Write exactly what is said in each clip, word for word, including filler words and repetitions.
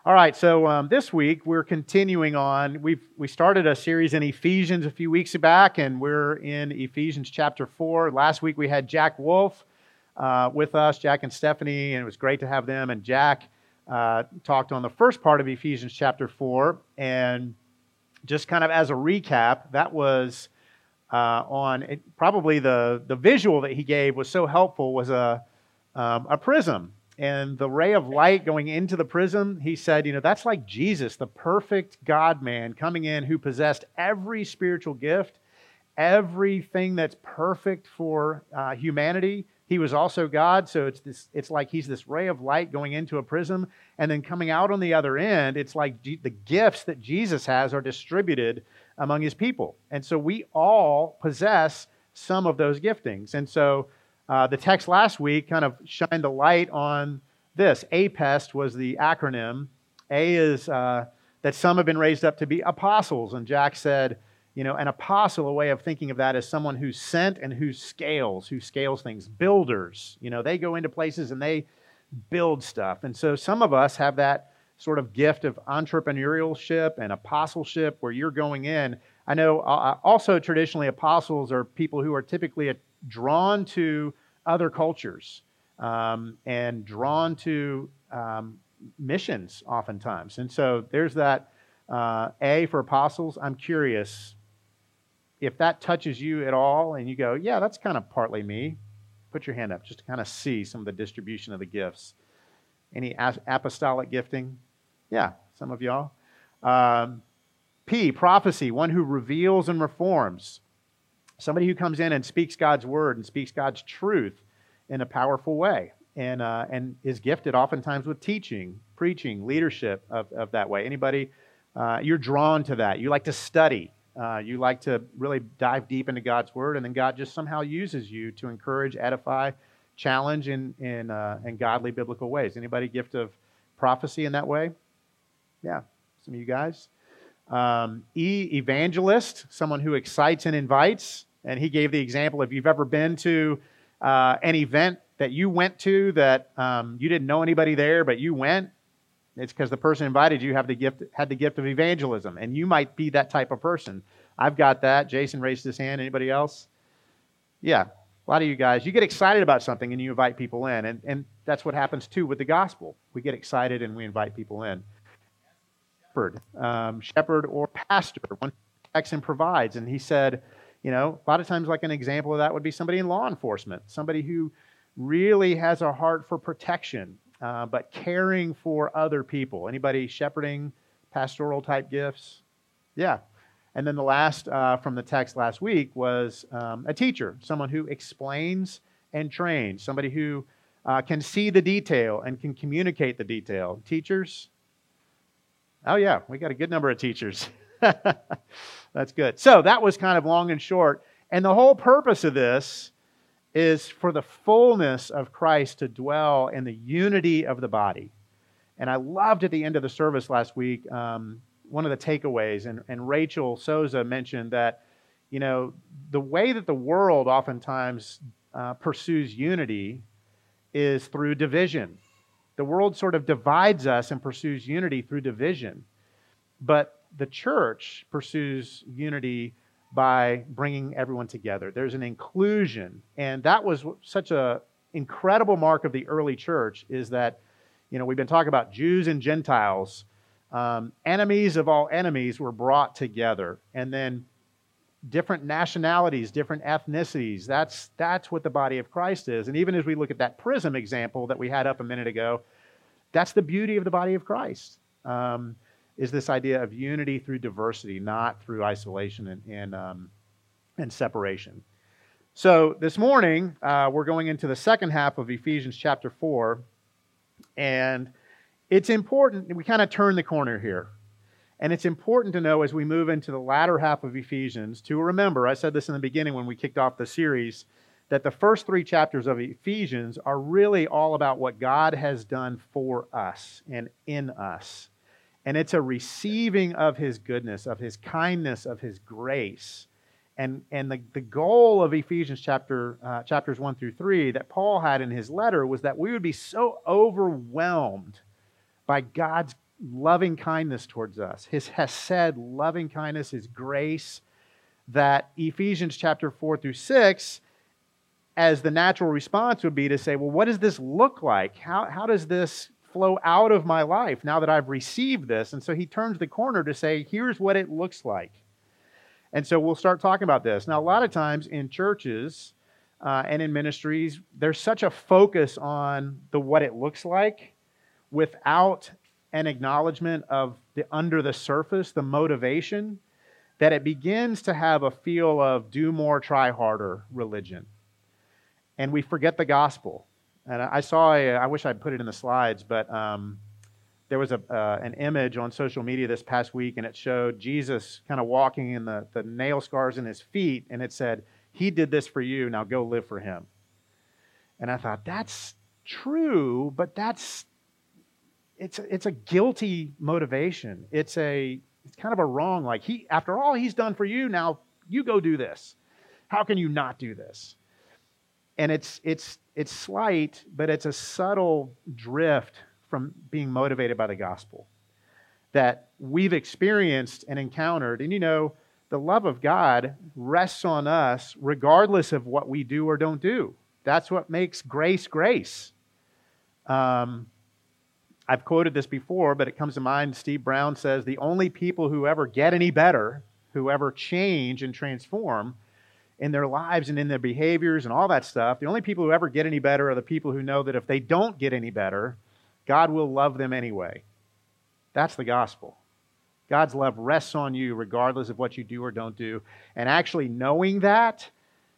All right, so um, this week we're continuing on. We've we started a series in Ephesians a few weeks back, and we're in Ephesians chapter four. Last week we had Jack Wolf uh, with us, Jack and Stephanie, and it was great to have them. And Jack uh, talked on the first part of Ephesians chapter four, and just kind of as a recap, that was uh, on it, probably the the visual that he gave was so helpful was a um, a prism. And the ray of light going into the prism, he said, you know, that's like Jesus, the perfect God-man coming in who possessed every spiritual gift, everything that's perfect for uh, humanity. He was also God, so it's this. It's like he's this ray of light going into a prism, and then coming out on the other end, it's like G- the gifts that Jesus has are distributed among his people. And so we all possess some of those giftings. And so Uh, the text last week kind of shined the light on this. APEST was the acronym. A is uh, that some have been raised up to be apostles. And Jack said, you know, an apostle, a way of thinking of that is someone who's sent and who scales, who scales things. Builders, you know, they go into places and they build stuff. And so some of us have that sort of gift of entrepreneurship and apostleship where you're going in. I know uh, also traditionally apostles are people who are typically a drawn to other cultures um, and drawn to um, missions oftentimes. And so there's that uh, A for apostles. I'm curious if that touches you at all and you go, yeah, that's kind of partly me. Put your hand up just to kind of see some of the distribution of the gifts. Any apostolic gifting? Yeah, some of y'all. Um, P, prophecy, one who reveals and reforms. Somebody who comes in and speaks God's word and speaks God's truth in a powerful way and uh, and is gifted oftentimes with teaching, preaching, leadership of, of that way. Anybody, uh, you're drawn to that. You like to study. Uh, you like to really dive deep into God's word, and then God just somehow uses you to encourage, edify, challenge in, in, uh, in godly biblical ways. Anybody gift of prophecy in that way? Yeah, some of you guys. Um, E, evangelist, someone who excites and invites. And he gave the example, if you've ever been to uh, an event that you went to that um, you didn't know anybody there, but you went, it's because the person invited you have the gift, had the gift of evangelism. And you might be that type of person. I've got that. Jason raised his hand. Anybody else? Yeah, a lot of you guys. You get excited about something and you invite people in. And, and that's what happens too with the gospel. We get excited and we invite people in. Shepherd, um, shepherd or pastor, one who protects and provides. And he said, you know, a lot of times like an example of that would be somebody in law enforcement, somebody who really has a heart for protection, uh, but caring for other people. Anybody shepherding, pastoral type gifts? Yeah. And then the last uh, from the text last week was um, a teacher, someone who explains and trains, somebody who uh, can see the detail and can communicate the detail. Teachers? Oh yeah, we got a good number of teachers. That's good. So that was kind of long and short. And the whole purpose of this is for the fullness of Christ to dwell in the unity of the body. And I loved at the end of the service last week, um, one of the takeaways, and, and Rachel Souza mentioned that, you know, the way that the world oftentimes uh, pursues unity is through division. The world sort of divides us and pursues unity through division. But the church pursues unity by bringing everyone together. There's an inclusion. And that was such an incredible mark of the early church is that, you know, we've been talking about Jews and Gentiles. Um, enemies of all enemies were brought together. And then different nationalities, different ethnicities. That's, that's what the body of Christ is. And even as we look at that prism example that we had up a minute ago, that's the beauty of the body of Christ. Um, is this idea of unity through diversity, not through isolation and and, um, and separation. So this morning, uh, we're going into the second half of Ephesians chapter four, and it's important, we kind of turn the corner here, and it's important to know as we move into the latter half of Ephesians to remember, I said this in the beginning when we kicked off the series, that the first three chapters of Ephesians are really all about what God has done for us and in us. And it's a receiving of His goodness, of His kindness, of His grace. And, and the, the goal of Ephesians chapter uh, chapters one through three that Paul had in his letter was that we would be so overwhelmed by God's loving kindness towards us, his hesed, loving kindness, his grace, that Ephesians chapter four through six, as the natural response would be to say, well, what does this look like? How, how does this flow out of my life now that I've received this? And so he turns the corner to say, here's what it looks like. And so we'll start talking about this. Now, a lot of times in churches uh, and in ministries, there's such a focus on the what it looks like without an acknowledgement of the under the surface, the motivation, that it begins to have a feel of do more, try harder religion. And we forget the gospel. And I saw, a, I wish I'd put it in the slides, but um, there was a uh, an image on social media this past week, and it showed Jesus kind of walking in the, the nail scars in his feet, and it said, he did this for you, now go live for him. And I thought, that's true, but that's, it's, it's a guilty motivation. It's a, it's kind of a wrong, like, he, after all he's done for you, now you go do this. How can you not do this? And it's it's it's slight, but it's a subtle drift from being motivated by the gospel that we've experienced and encountered. And you know, the love of God rests on us regardless of what we do or don't do. That's what makes grace grace. Um, I've quoted this before, but it comes to mind. Steve Brown says, the only people who ever get any better, who ever change and transform in their lives and in their behaviors and all that stuff, the only people who ever get any better are the people who know that if they don't get any better, God will love them anyway. That's the gospel. God's love rests on you regardless of what you do or don't do. And actually knowing that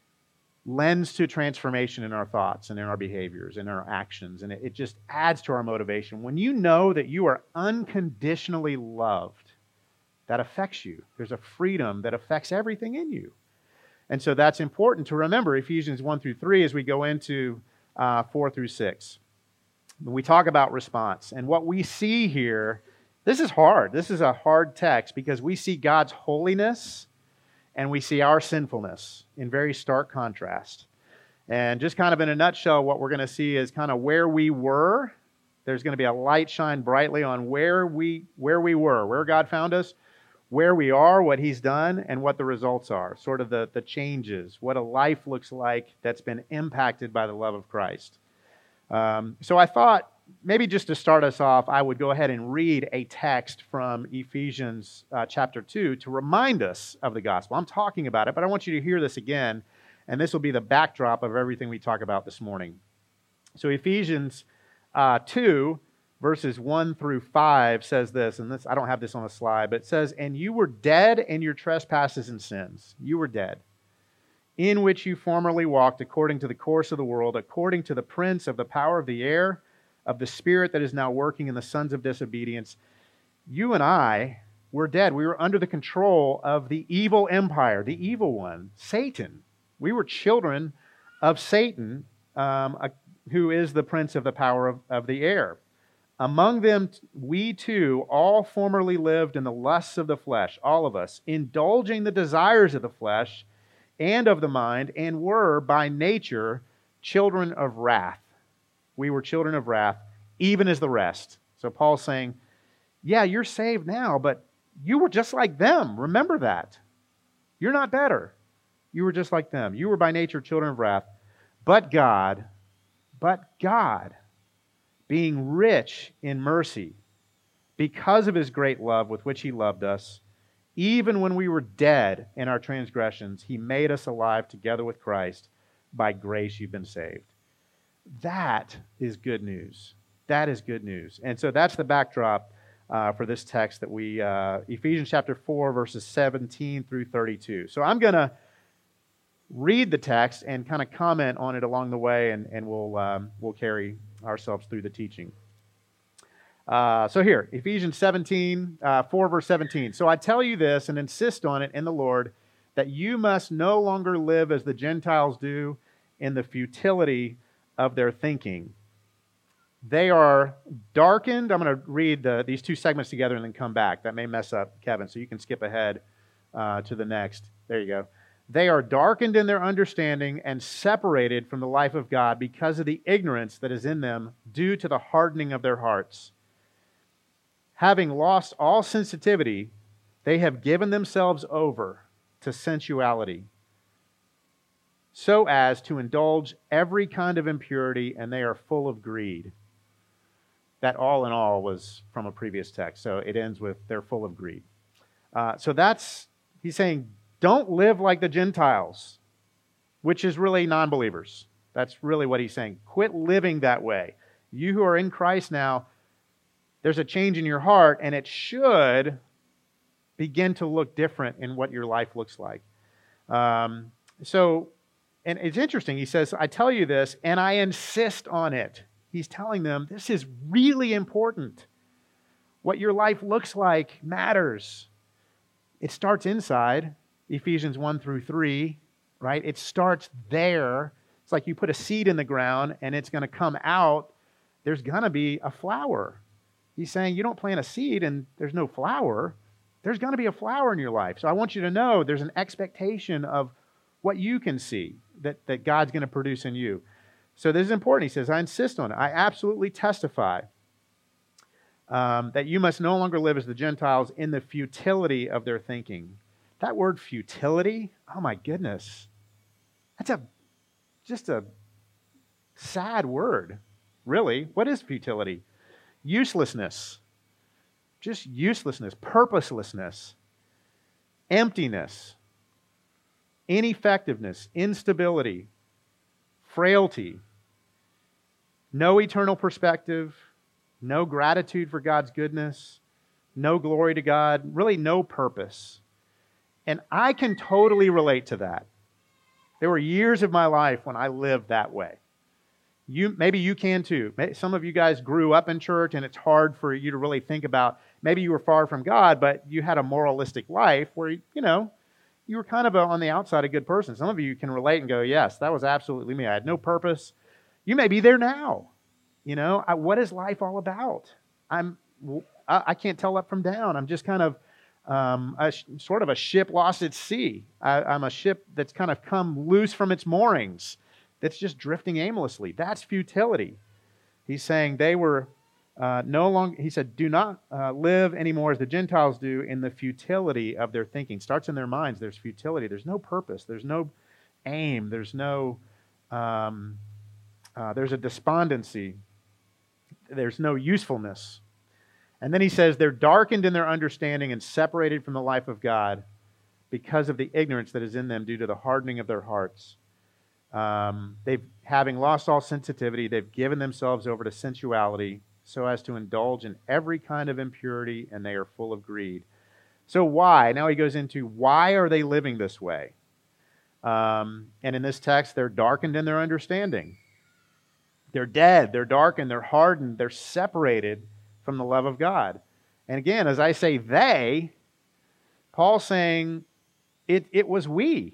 lends to transformation in our thoughts and in our behaviors and in our actions. And it, it just adds to our motivation. When you know that you are unconditionally loved, that affects you. There's a freedom that affects everything in you. And so that's important to remember, Ephesians one through three, as we go into uh, four through six. When we talk about response, and what we see here, this is hard. This is a hard text because we see God's holiness and we see our sinfulness in very stark contrast. And just kind of in a nutshell, what we're going to see is kind of where we were. There's going to be a light shine brightly on where we where we were, where God found us, where we are, what he's done, and what the results are, sort of the, the changes, what a life looks like that's been impacted by the love of Christ. Um, so I thought maybe just to start us off, I would go ahead and read a text from Ephesians uh, chapter two to remind us of the gospel. I'm talking about it, but I want you to hear this again, and this will be the backdrop of everything we talk about this morning. So Ephesians uh, two, verses one through five says this, and this I don't have this on the slide, but it says, and you were dead in your trespasses and sins. You were dead, in which you formerly walked according to the course of the world, according to the prince of the power of the air, of the spirit that is now working in the sons of disobedience. You and I were dead. We were under the control of the evil empire, the evil one, Satan. We were children of Satan, um, a, who is the prince of the power of, of the air. Among them, we too all formerly lived in the lusts of the flesh, all of us, indulging the desires of the flesh and of the mind, and were by nature children of wrath. We were children of wrath, even as the rest. So Paul's saying, yeah, you're saved now, but you were just like them. Remember that. You're not better. You were just like them. You were by nature children of wrath. But God, but God, being rich in mercy, because of his great love with which he loved us, even when we were dead in our transgressions, he made us alive together with Christ. By grace you've been saved. That is good news. That is good news. And so that's the backdrop uh, for this text that we, uh, Ephesians chapter four, verses seventeen through thirty-two. So I'm going to read the text and kind of comment on it along the way, and, and we'll, um, we'll carry ourselves through the teaching. Uh, so here, Ephesians seventeen, uh, four, verse seventeen. So I tell you this and insist on it in the Lord, that you must no longer live as the Gentiles do in the futility of their thinking. They are darkened. I'm going to read the, these two segments together and then come back. That may mess up Kevin, so you can skip ahead uh, to the next. There you go. They are darkened in their understanding and separated from the life of God because of the ignorance that is in them due to the hardening of their hearts. Having lost all sensitivity, they have given themselves over to sensuality, so as to indulge every kind of impurity, and they are full of greed. That all in all was from a previous text, so it ends with they're full of greed. Uh, so that's, he's saying, don't live like the Gentiles, which is really non-believers. That's really what he's saying. Quit living that way. You who are in Christ now, there's a change in your heart, and it should begin to look different in what your life looks like. Um, so, and it's interesting. He says, I tell you this, and I insist on it. He's telling them, this is really important. What your life looks like matters. It starts inside, Ephesians one through three, right? It starts there. It's like you put a seed in the ground, and it's going to come out. There's going to be a flower. He's saying you don't plant a seed and there's no flower. There's going to be a flower in your life. So I want you to know there's an expectation of what you can see that, that God's going to produce in you. So this is important. He says, I insist on it. I absolutely testify um, that you must no longer live as the Gentiles in the futility of their thinking. That word futility, oh my goodness. That's a just a sad word, really. What is futility? Uselessness. Just uselessness, purposelessness, emptiness, ineffectiveness, instability, frailty, no eternal perspective, no gratitude for God's goodness, no glory to God, really no purpose. And I can totally relate to that. There were years of my life when I lived that way. You, maybe you can too. Some of you guys grew up in church and it's hard for you to really think about, maybe you were far from God, but you had a moralistic life where, you know, you were kind of a, on the outside a good person. Some of you can relate and go, yes, that was absolutely me. I had no purpose. You may be there now. You know, I, what is life all about? I'm, I, I can't tell up from down. I'm just kind of um, a, sort of a ship lost at sea. I, I'm a ship that's kind of come loose from its moorings, that's just drifting aimlessly. That's futility. He's saying they were uh, no longer, he said, do not uh, live anymore as the Gentiles do in the futility of their thinking. Starts in their minds. There's futility. There's no purpose. There's no aim. There's no, um, uh, there's a despondency. There's no usefulness. And then he says they're darkened in their understanding and separated from the life of God because of the ignorance that is in them due to the hardening of their hearts. Um, they've, having lost all sensitivity, they've given themselves over to sensuality so as to indulge in every kind of impurity, and they are full of greed. So why? Now he goes into why are they living this way? Um, and in this text, they're darkened in their understanding. They're dead, they're darkened, they're hardened, they're separated from the love of God. And again, as I say they, Paul's saying it, it was we.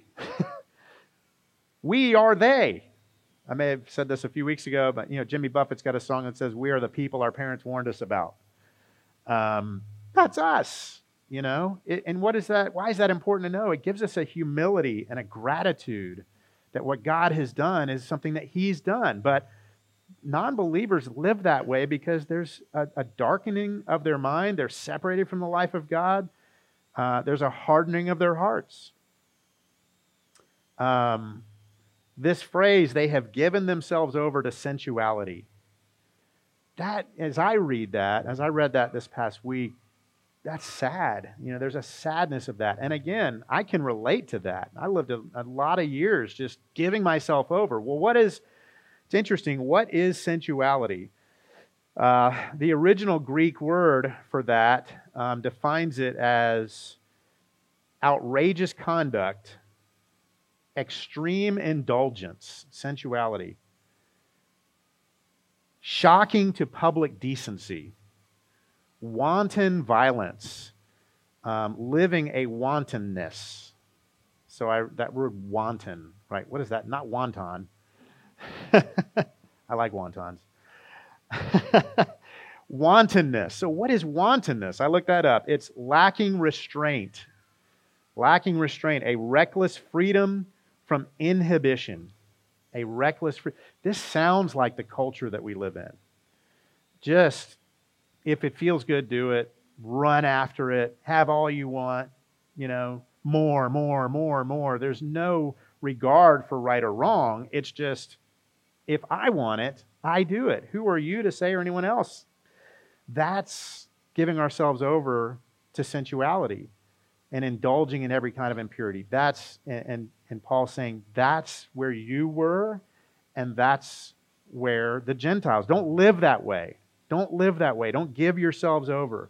We are they. I may have said this a few weeks ago, but you know, Jimmy Buffett's got a song that says, we are the people our parents warned us about. Um, that's us, you know. It, and what is that? Why is that important to know? It gives us a humility and a gratitude that what God has done is something that He's done. But non-believers live that way because there's a, a darkening of their mind. They're separated from the life of God. Uh, there's a hardening of their hearts. Um, this phrase, they have given themselves over to sensuality. That, as I read that, as I read that this past week, that's sad. You know, there's a sadness of that. And again, I can relate to that. I lived a, a lot of years just giving myself over. Well, what is, it's interesting, what is sensuality? Uh, the original Greek word for that um, defines it as outrageous conduct, extreme indulgence, sensuality, shocking to public decency, wanton violence, um, living a wantonness. So I, that word wanton, right? What is that? Not wonton. I like wontons. Wantonness. So what is wantonness? I looked that up. It's lacking restraint. Lacking restraint. A reckless freedom from inhibition. A reckless freedom. This sounds like the culture that we live in. Just, if it feels good, do it. run after it, have all you want, you know, more, more, more, more. There's no regard for right or wrong. It's just, if I want it, I do it. Who are you to say, or anyone else? That's giving ourselves over to sensuality and indulging in every kind of impurity. That's, and, and Paul's saying, that's where you were, and that's where the Gentiles. Don't live that way. Don't live that way. Don't give yourselves over.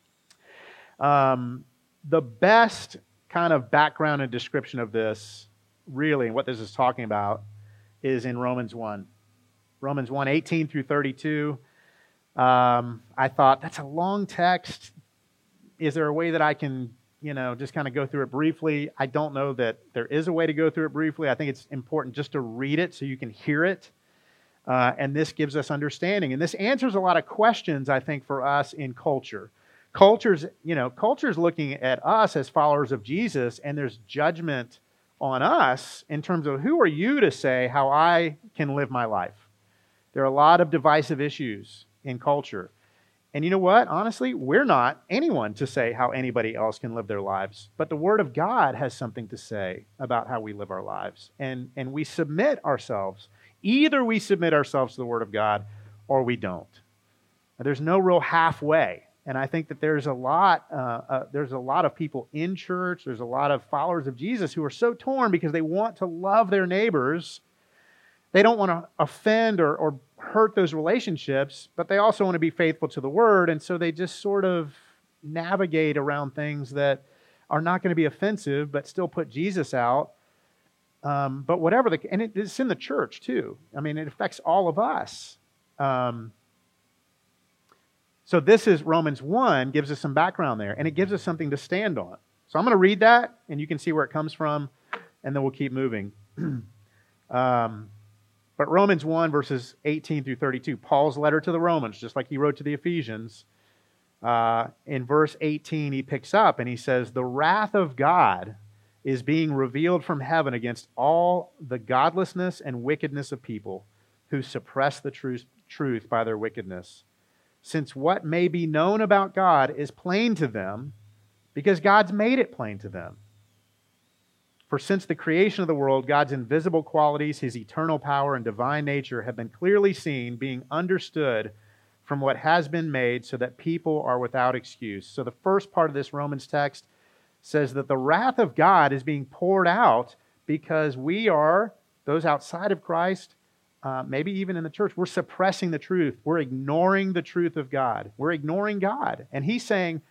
Um, the best kind of background and description of this, really, and what this is talking about, is in Romans one. Romans one, eighteen through thirty-two. Um, I thought, that's a long text. Is there a way that I can, you know, just kind of go through it briefly? I don't know that there is a way to go through it briefly. I think it's important just to read it so you can hear it. Uh, and this gives us understanding. And this answers a lot of questions, I think, for us in culture. Culture's, you know, culture's looking at us as followers of Jesus, and there's judgment on us in terms of, who are you to say how I can live my life? There are a lot of divisive issues in culture. And you know what? Honestly, we're not anyone to say how anybody else can live their lives. But the Word of God has something to say about how we live our lives. And, and we submit ourselves. Either we submit ourselves to the Word of God, or we don't. Now, there's no real halfway. And I think that there's a lot, uh, uh, there's a lot of people in church, there's a lot of followers of Jesus who are so torn because they want to love their neighbors. They don't want to offend or, or hurt those relationships, but they also want to be faithful to the Word, and so they just sort of navigate around things that are not going to be offensive, but still put Jesus out. Um, but whatever, the, and it, it's in the church too. I mean, it affects all of us. Um, so this is Romans one, gives us some background there, and it gives us something to stand on. So I'm going to read that, and you can see where it comes from, and then we'll keep moving. um, But Romans one, verses eighteen through thirty-two, Paul's letter to the Romans, just like he wrote to the Ephesians, uh, in verse eighteen, he picks up and he says, "The wrath of God is being revealed from heaven against all the godlessness and wickedness of people who suppress the truth, truth by their wickedness. Since what may be known about God is plain to them, because God's made it plain to them. For since the creation of the world, God's invisible qualities, His eternal power and divine nature have been clearly seen, being understood from what has been made, so that people are without excuse." So the first part of this Romans text says that the wrath of God is being poured out because we are, those outside of Christ, uh, maybe even in the church, we're suppressing the truth. We're ignoring the truth of God. We're ignoring God. And He's saying,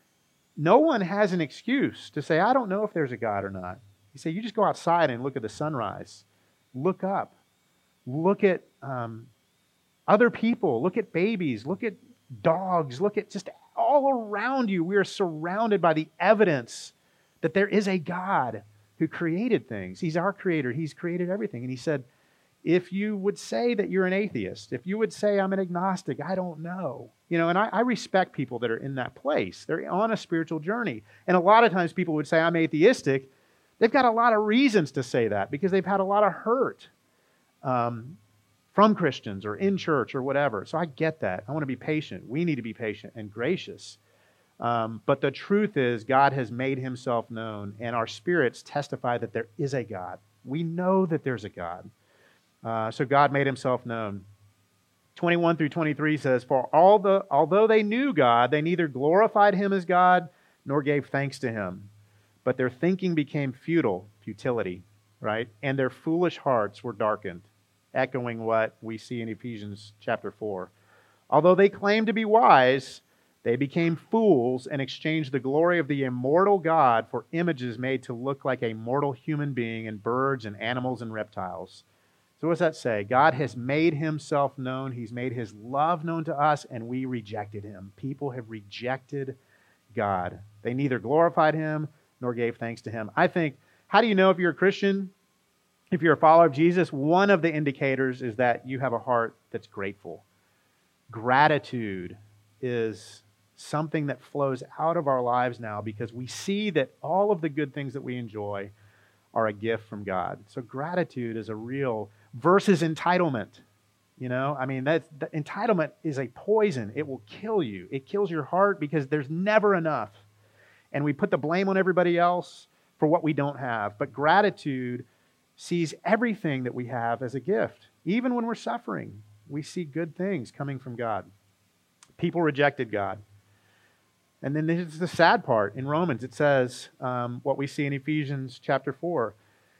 no one has an excuse to say, I don't know if there's a God or not. He said, you just go outside and look at the sunrise. Look up. Look at um, other people. Look at babies. Look at dogs. Look at just all around you. We are surrounded by the evidence that there is a God who created things. He's our creator. He's created everything. And He said, if you would say that you're an atheist, if you would say I'm an agnostic, I don't know. You know, and I, I respect people that are in that place. They're on a spiritual journey. And a lot of times people would say I'm atheistic. They've got a lot of reasons to say that because they've had a lot of hurt um, from Christians or in church or whatever. So I get that. I want to be patient. We need to be patient and gracious. Um, but the truth is, God has made Himself known, and our spirits testify that there is a God. We know that there's a God. Uh, so God made Himself known. twenty-one through twenty-three says, For all the, although they knew God, they neither glorified Him as God nor gave thanks to Him. But their thinking became futile, futility, right? And their foolish hearts were darkened, echoing what we see in Ephesians chapter four. Although they claimed to be wise, they became fools and exchanged the glory of the immortal God for images made to look like a mortal human being and birds and animals and reptiles. So what does that say? God has made Himself known. He's made His love known to us, and we rejected Him. People have rejected God. They neither glorified Him nor gave thanks to Him. I think, how do you know if you're a Christian? If you're a follower of Jesus, one of the indicators is that you have a heart that's grateful. Gratitude is something that flows out of our lives now because we see that all of the good things that we enjoy are a gift from God. So gratitude is a real, versus entitlement. You know, I mean, that's, the entitlement is a poison. It will kill you. It kills your heart because there's never enough. And we put the blame on everybody else for what we don't have. But gratitude sees everything that we have as a gift. Even when we're suffering, we see good things coming from God. People rejected God. And then this is the sad part. In Romans, it says um, what we see in Ephesians chapter four.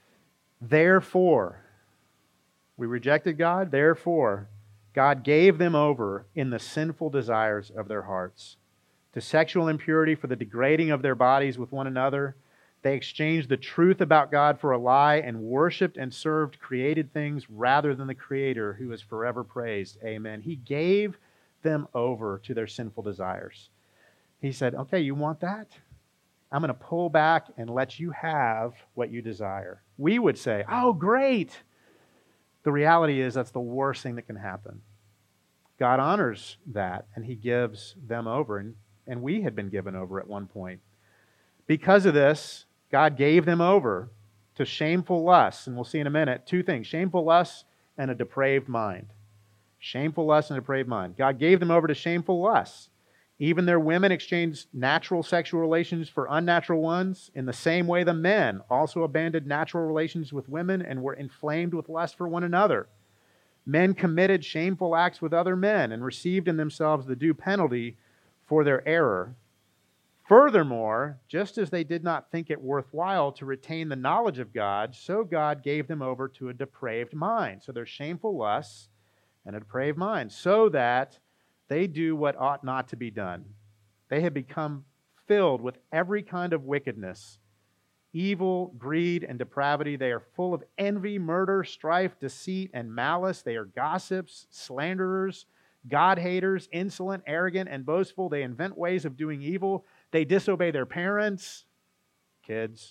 Therefore, we rejected God. Therefore, God gave them over in the sinful desires of their hearts to sexual impurity for the degrading of their bodies with one another. They exchanged the truth about God for a lie and worshipped and served created things rather than the Creator who is forever praised. Amen. He gave them over to their sinful desires. He said, okay, you want that? I'm going to pull back and let you have what you desire. We would say, oh, great. The reality is that's the worst thing that can happen. God honors that, and He gives them over. And, and we had been given over at one point. Because of this, God gave them over to shameful lusts. And we'll see in a minute two things: shameful lusts and a depraved mind. Shameful lusts and a depraved mind. God gave them over to shameful lusts. Even their women exchanged natural sexual relations for unnatural ones. In the same way, the men also abandoned natural relations with women and were inflamed with lust for one another. Men committed shameful acts with other men and received in themselves the due penalty for their error. Furthermore, just as they did not think it worthwhile to retain the knowledge of God, so God gave them over to a depraved mind. So there's shameful lusts and a depraved mind, so that they do what ought not to be done. They have become filled with every kind of wickedness, evil, greed, and depravity. They are full of envy, murder, strife, deceit, and malice. They are gossips, slanderers, God-haters, insolent, arrogant, and boastful. They invent ways of doing evil. They disobey their parents, kids.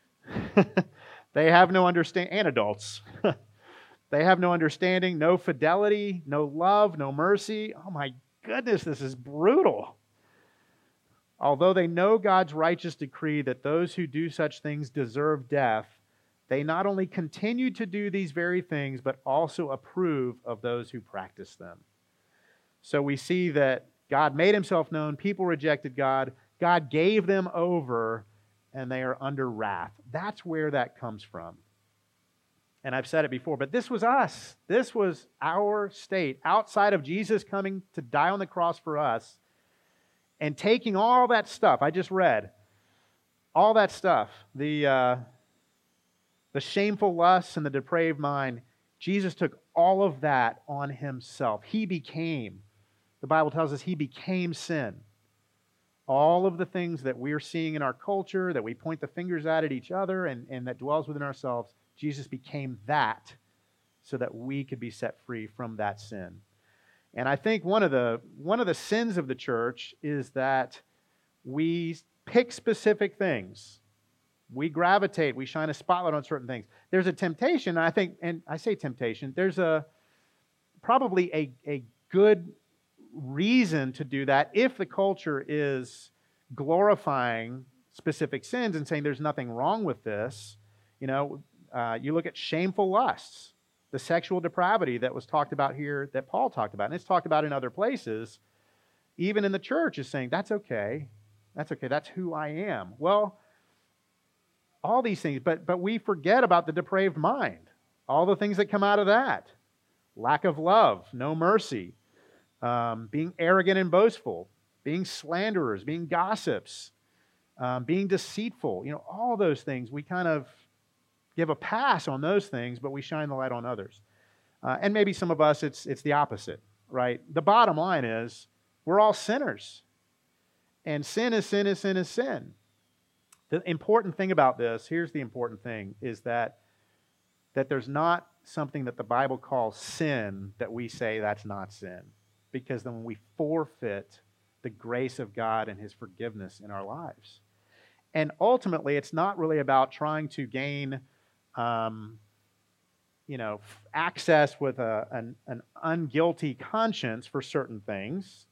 They have no understanding, and adults. They have no understanding, no fidelity, no love, no mercy. Oh my goodness, this is brutal. Although they know God's righteous decree that those who do such things deserve death, they not only continue to do these very things, but also approve of those who practice them. So we see that God made Himself known, people rejected God, God gave them over, and they are under wrath. That's where that comes from. And I've said it before, but this was us. This was our state. Outside of Jesus coming to die on the cross for us and taking all that stuff I just read, all that stuff, the, uh, the shameful lusts and the depraved mind, Jesus took all of that on Himself. He became, the Bible tells us, He became sin. All of the things that we're seeing in our culture, that we point the fingers at at each other and, and that dwells within ourselves, Jesus became that so that we could be set free from that sin. And I think one of the one of the sins of the church is that we pick specific things. We gravitate, we shine a spotlight on certain things. There's a temptation, I think, and I say temptation, there's a probably a, a good reason to do that if the culture is glorifying specific sins and saying there's nothing wrong with this. You know, Uh, you look at shameful lusts, the sexual depravity that was talked about here, that Paul talked about, and it's talked about in other places. Even in the church is saying, that's okay. That's okay. That's who I am. Well, all these things, but, but we forget about the depraved mind. All the things that come out of that. Lack of love, no mercy, um, being arrogant and boastful, being slanderers, being gossips, um, being deceitful. You know, all those things we kind of give a pass on those things, but we shine the light on others. Uh, and maybe some of us, it's it's the opposite, right? The bottom line is, we're all sinners. And sin is sin is sin is sin. The important thing about this, here's the important thing, is that, that there's not something that the Bible calls sin that we say that's not sin. Because then we forfeit the grace of God and His forgiveness in our lives. And ultimately, it's not really about trying to gain Um, you know, access with a, an, an unguilty conscience for certain things.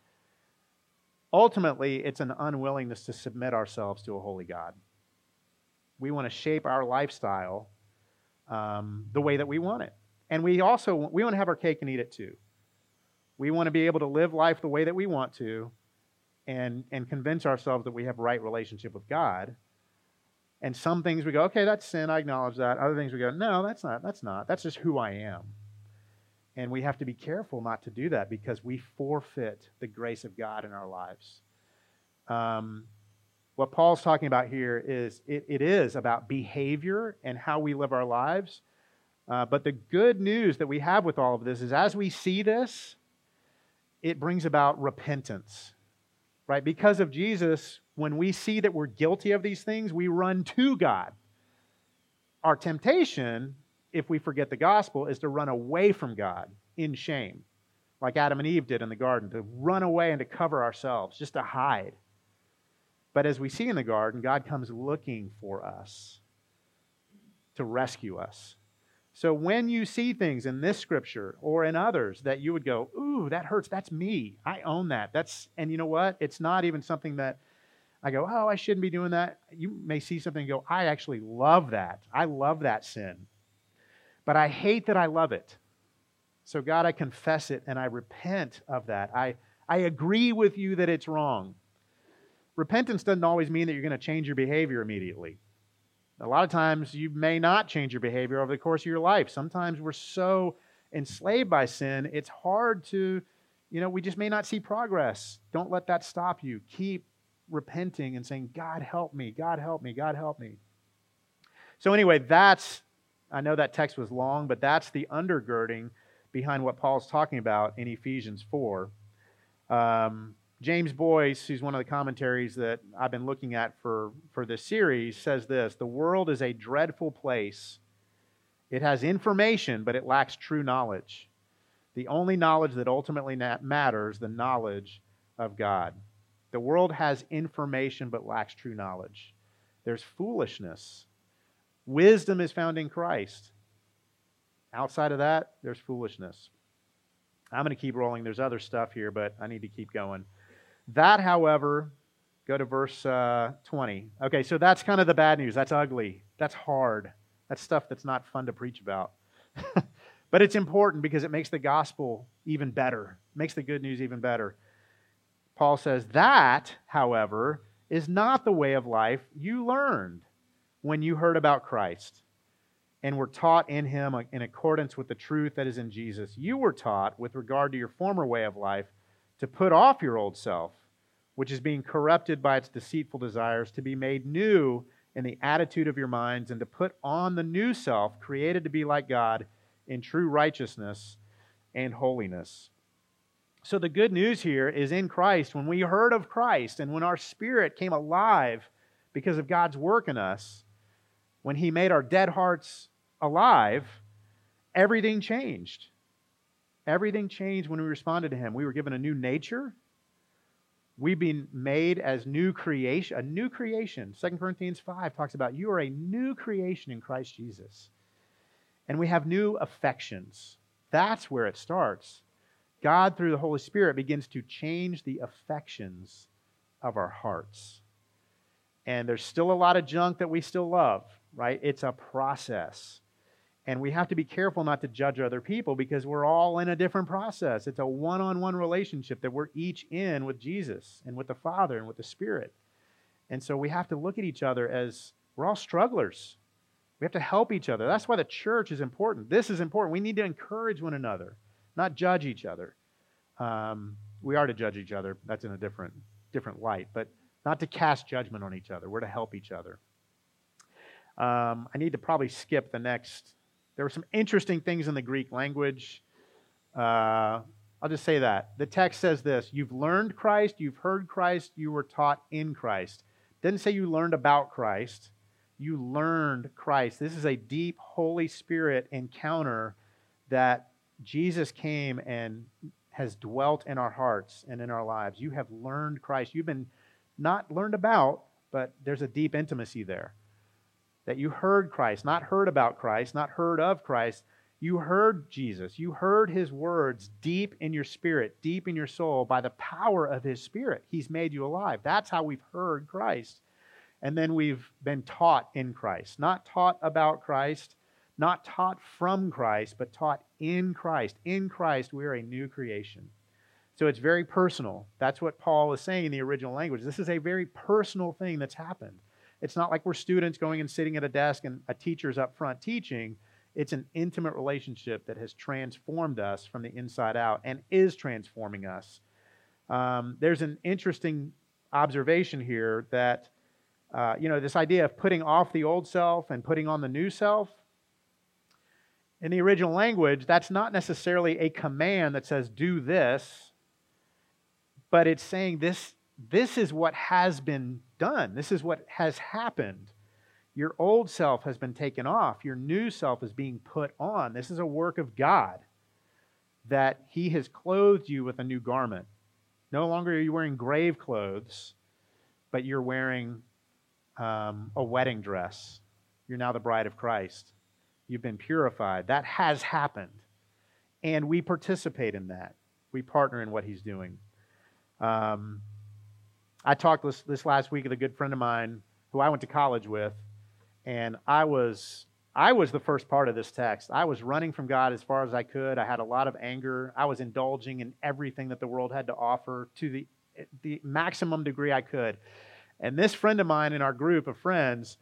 Ultimately, it's an unwillingness to submit ourselves to a holy God. We want to shape our lifestyle um, the way that we want it. And we also, we want to have our cake and eat it too. We want to be able to live life the way that we want to and, and convince ourselves that we have right relationship with God. And some things we go, okay, that's sin, I acknowledge that. Other things we go, no, that's not, that's not. That's just who I am. And we have to be careful not to do that because we forfeit the grace of God in our lives. Um, what Paul's talking about here is it, it is about behavior and how we live our lives. Uh, but the good news that we have with all of this is as we see this, it brings about repentance, right? Because of Jesus, when we see that we're guilty of these things, we run to God. Our temptation, if we forget the gospel, is to run away from God in shame, like Adam and Eve did in the garden, to run away and to cover ourselves, just to hide. But as we see in the garden, God comes looking for us to rescue us. So when you see things in this scripture or in others that you would go, ooh, that hurts, that's me. I own that. That's, and you know what? It's not even something that I go, oh, I shouldn't be doing that. You may see something and go, I actually love that. I love that sin. But I hate that I love it. So God, I confess it and I repent of that. I, I agree with you that it's wrong. Repentance doesn't always mean that you're going to change your behavior immediately. A lot of times you may not change your behavior over the course of your life. Sometimes we're so enslaved by sin, it's hard to, you know, we just may not see progress. Don't let that stop you. Keep repenting and saying, God help me, God help me, God help me. So anyway, that's, I know that text was long, but that's the undergirding behind what Paul's talking about in Ephesians four. Um, James Boyce, who's one of the commentaries that I've been looking at for, for this series, says this: the world is a dreadful place. It has information, but it lacks true knowledge. The only knowledge that ultimately matters, the knowledge of God. The world has information, but lacks true knowledge. There's foolishness. Wisdom is found in Christ. Outside of that, there's foolishness. I'm going to keep rolling. There's other stuff here, but I need to keep going. That, however, go to verse uh, twenty. Okay, so that's kind of the bad news. That's ugly. That's hard. That's stuff that's not fun to preach about. But it's important because it makes the gospel even better. It makes the good news even better. Paul says, that, however, is not the way of life you learned when you heard about Christ and were taught in Him in accordance with the truth that is in Jesus. You were taught, with regard to your former way of life, to put off your old self, which is being corrupted by its deceitful desires, to be made new in the attitude of your minds, and to put on the new self, created to be like God in true righteousness and holiness. So the good news here is in Christ. When we heard of Christ and when our spirit came alive because of God's work in us, when He made our dead hearts alive, everything changed. Everything changed when we responded to Him. We were given a new nature. We've been made as new creation, a new creation. Second Corinthians five talks about you are a new creation in Christ Jesus. And we have new affections. That's where it starts. God, through the Holy Spirit, begins to change the affections of our hearts. And there's still a lot of junk that we still love, right? It's a process. And we have to be careful not to judge other people because we're all in a different process. It's a one-on-one relationship that we're each in with Jesus and with the Father and with the Spirit. And so we have to look at each other as we're all strugglers. We have to help each other. That's why the church is important. This is important. We need to encourage one another, not judge each other. Um, we are to judge each other. That's in a different, different light. But not to cast judgment on each other. We're to help each other. Um, I need to probably skip the next. There were some interesting things in the Greek language. Uh, I'll just say that. The text says this: you've learned Christ, you've heard Christ, you were taught in Christ. It didn't say you learned about Christ. You learned Christ. This is a deep Holy Spirit encounter that Jesus came and has dwelt in our hearts and in our lives. You have learned Christ. You've been not learned about, but there's a deep intimacy there. That you heard Christ, not heard about Christ, not heard of Christ. You heard Jesus. You heard His words deep in your spirit, deep in your soul, by the power of His Spirit. He's made you alive. That's how we've heard Christ. And then we've been taught in Christ. Not taught about Christ, Not taught from Christ, but taught in Christ. In Christ, we are a new creation. So it's very personal. That's what Paul is saying in the original language. This is a very personal thing that's happened. It's not like we're students going and sitting at a desk and a teacher's up front teaching. It's an intimate relationship that has transformed us from the inside out and is transforming us. Um, there's an interesting observation here that, uh, you know, this idea of putting off the old self and putting on the new self. In the original language, that's not necessarily a command that says, do this, but it's saying this, this is what has been done. This is what has happened. Your old self has been taken off. Your new self is being put on. This is a work of God, that He has clothed you with a new garment. No longer are you wearing grave clothes, but you're wearing um, a wedding dress. You're now the bride of Christ. You've been purified. That has happened. And we participate in that. We partner in what He's doing. Um, I talked this, this last week with a good friend of mine who I went to college with, and I was I was the first part of this text. I was running from God as far as I could. I had a lot of anger. I was indulging in everything that the world had to offer to the, the maximum degree I could. And this friend of mine in our group of friends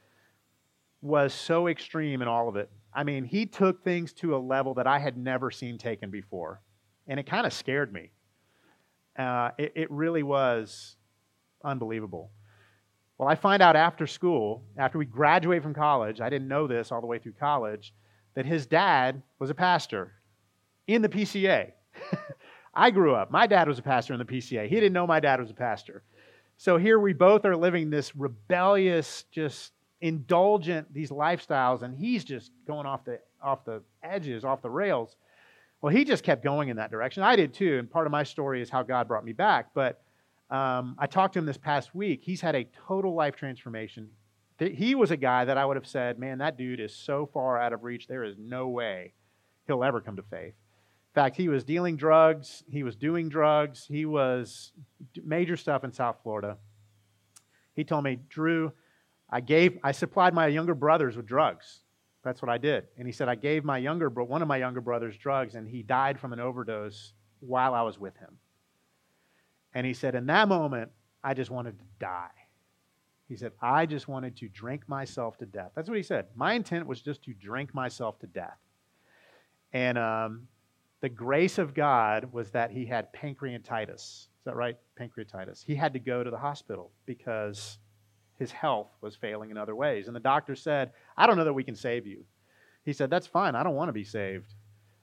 was so extreme in all of it. I mean, he took things to a level that I had never seen taken before. And it kind of scared me. Uh, it, it really was unbelievable. Well, I find out after school, after we graduate from college, I didn't know this all the way through college, that his dad was a pastor in the P C A. I grew up. My dad was a pastor in the P C A. He didn't know my dad was a pastor. So here we both are living this rebellious, just indulgent, these lifestyles, and he's just going off the off the edges, off the rails. Well, he just kept going in that direction. I did too, and part of my story is how God brought me back. But um, I talked to him this past week. He's had a total life transformation. He was a guy that I would have said, man, that dude is so far out of reach, there is no way he'll ever come to faith. In fact, he was dealing drugs. He was doing drugs. He was major stuff in South Florida. He told me, Drew, I gave, I supplied my younger brothers with drugs. That's what I did. And he said, I gave my younger, one of my younger brothers drugs, and he died from an overdose while I was with him. And he said, in that moment, I just wanted to die. He said, I just wanted to drink myself to death. That's what he said. My intent was just to drink myself to death. And um, the grace of God was that he had pancreatitis. Is that right? Pancreatitis. He had to go to the hospital because his health was failing in other ways. And the doctor said, I don't know that we can save you. He said, that's fine. I don't want to be saved.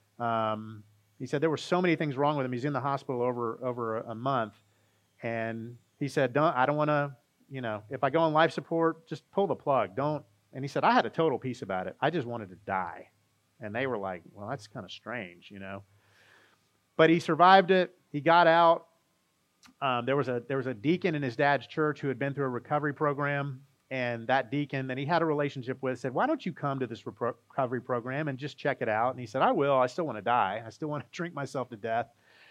Um, he said there were so many things wrong with him. He's in the hospital over, over a month. And he said, don't, I don't want to, you know, if I go on life support, just pull the plug. Don't. And he said, I had a total peace about it. I just wanted to die. And they were like, well, that's kind of strange, you know. But he survived it. He got out. Um, there was a there was a deacon in his dad's church who had been through a recovery program, and that deacon that he had a relationship with said, why don't you come to this repro- recovery program and just check it out? And he said, I will. I still want to die. I still want to drink myself to death.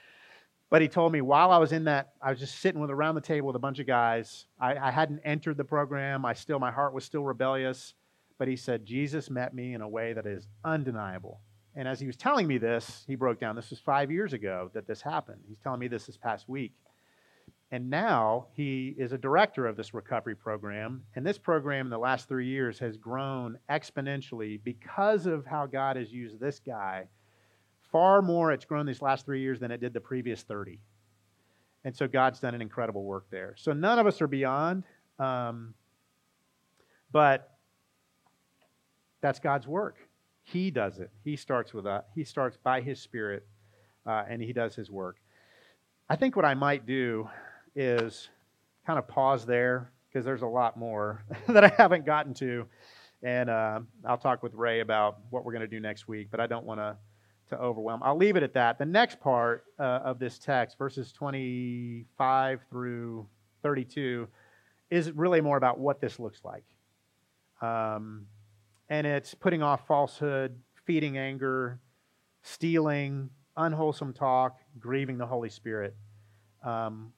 But he told me while I was in that, I was just sitting with around the table with a bunch of guys. I, I hadn't entered the program. I still, my heart was still rebellious. But he said, Jesus met me in a way that is undeniable. And as he was telling me this, he broke down. This was five years ago that this happened. He's telling me this this past week. And now he is a director of this recovery program. And this program in the last three years has grown exponentially because of how God has used this guy. Far more it's grown these last three years than it did the previous thirty. And so God's done an incredible work there. So none of us are beyond, um, but that's God's work. He does it. He starts with that. He starts by His Spirit, uh, and He does His work. I think what I might do is kind of pause there because there's a lot more that I haven't gotten to, and uh, I'll talk with Ray about what we're going to do next week. But I don't want to to overwhelm. I'll leave it at that. The next part uh, of this text, verses twenty-five through thirty-two, is really more about what this looks like. Um, and it's putting off falsehood, feeding anger, stealing, unwholesome talk, grieving the Holy Spirit. Um,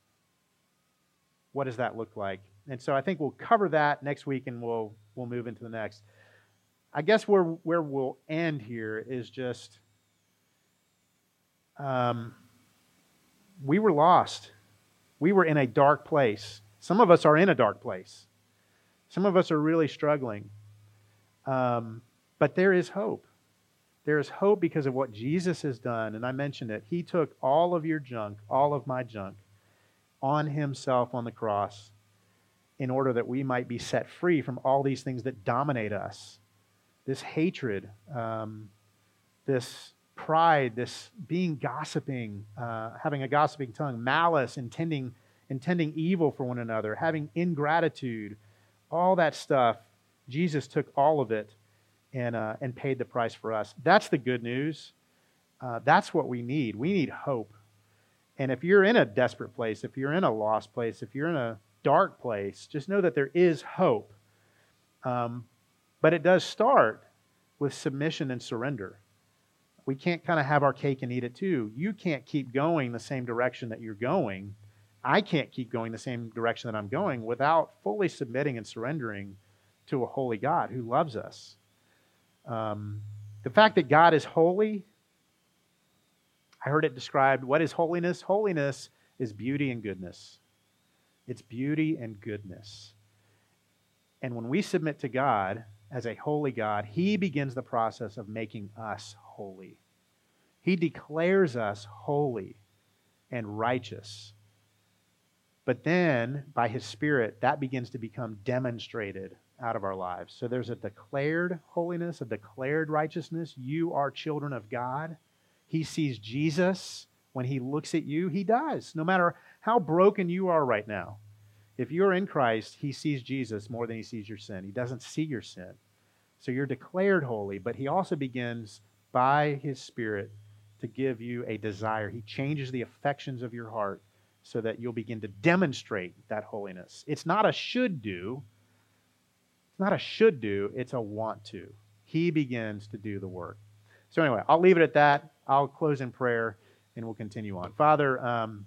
what does that look like? And so I think we'll cover that next week, and we'll we'll move into the next. I guess where where we'll end here is just um, we were lost. We were in a dark place. Some of us are in a dark place. Some of us are really struggling. Um, but there is hope. There is hope because of what Jesus has done. And I mentioned it. He took all of your junk, all of my junk, on himself on the cross in order that we might be set free from all these things that dominate us. This hatred, um, this pride, this being gossiping, uh, having a gossiping tongue, malice, intending, intending evil for one another, having ingratitude, all that stuff. Jesus took all of it and uh, and paid the price for us. That's the good news. Uh, that's what we need. We need hope. And if you're in a desperate place, if you're in a lost place, if you're in a dark place, just know that there is hope. Um, but it does start with submission and surrender. We can't kind of have our cake and eat it too. You can't keep going the same direction that you're going. I can't keep going the same direction that I'm going without fully submitting and surrendering to a holy God who loves us. Um, the fact that God is holy, I heard it described, what is holiness? Holiness is beauty and goodness. It's beauty and goodness. And when we submit to God as a holy God, He begins the process of making us holy. He declares us holy and righteous. But then, by His Spirit, that begins to become demonstrated out of our lives. So there's a declared holiness, a declared righteousness. You are children of God. He sees Jesus. When He looks at you, He does. No matter how broken you are right now. If you're in Christ, He sees Jesus more than He sees your sin. He doesn't see your sin. So you're declared holy, but He also begins by His Spirit to give you a desire. He changes the affections of your heart so that you'll begin to demonstrate that holiness. It's not a should do. It's not a should do. It's a want to. He begins to do the work. So anyway, I'll leave it at that. I'll close in prayer and we'll continue on. Father, um,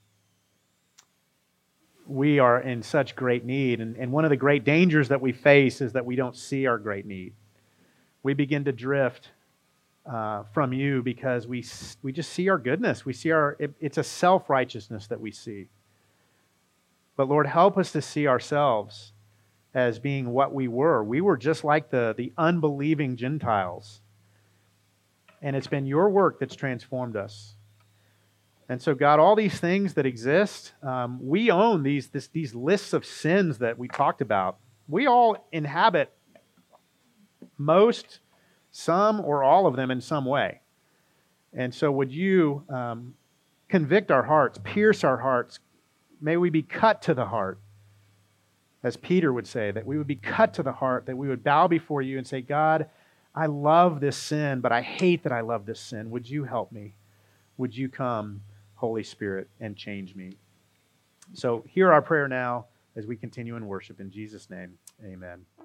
we are in such great need. And, and one of the great dangers that we face is that we don't see our great need. We begin to drift uh, from you because we we just see our goodness. We see our, it, it's a self-righteousness that we see. But Lord, help us to see ourselves as being what we were. We were just like the, the unbelieving Gentiles. And it's been your work that's transformed us. And so, God, all these things that exist, um, we own these, this, these lists of sins that we talked about. We all inhabit most, some, or all of them in some way. And so would you um, convict our hearts, pierce our hearts. May we be cut to the heart, as Peter would say, that we would be cut to the heart, that we would bow before you and say, God, I love this sin, but I hate that I love this sin. Would you help me? Would you come, Holy Spirit, and change me? So hear our prayer now as we continue in worship. In Jesus' name, amen.